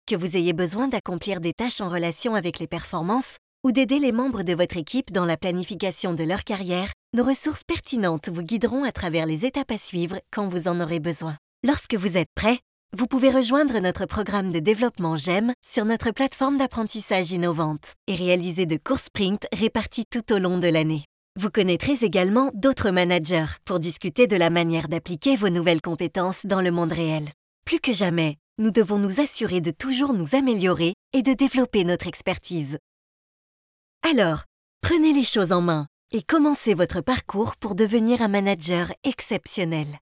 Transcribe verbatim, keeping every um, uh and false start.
Que vous ayez besoin d'accomplir des tâches en relation avec les performances ou d'aider les membres de votre équipe dans la planification de leur carrière, nos ressources pertinentes vous guideront à travers les étapes à suivre quand vous en aurez besoin. Lorsque vous êtes prêt, vous pouvez rejoindre notre programme de développement G E M sur notre plateforme d'apprentissage innovante et réaliser de courts sprints répartis tout au long de l'année. Vous connaîtrez également d'autres managers pour discuter de la manière d'appliquer vos nouvelles compétences dans le monde réel. Plus que jamais, nous devons nous assurer de toujours nous améliorer et de développer notre expertise. Alors, prenez les choses en main et commencez votre parcours pour devenir un manager exceptionnel.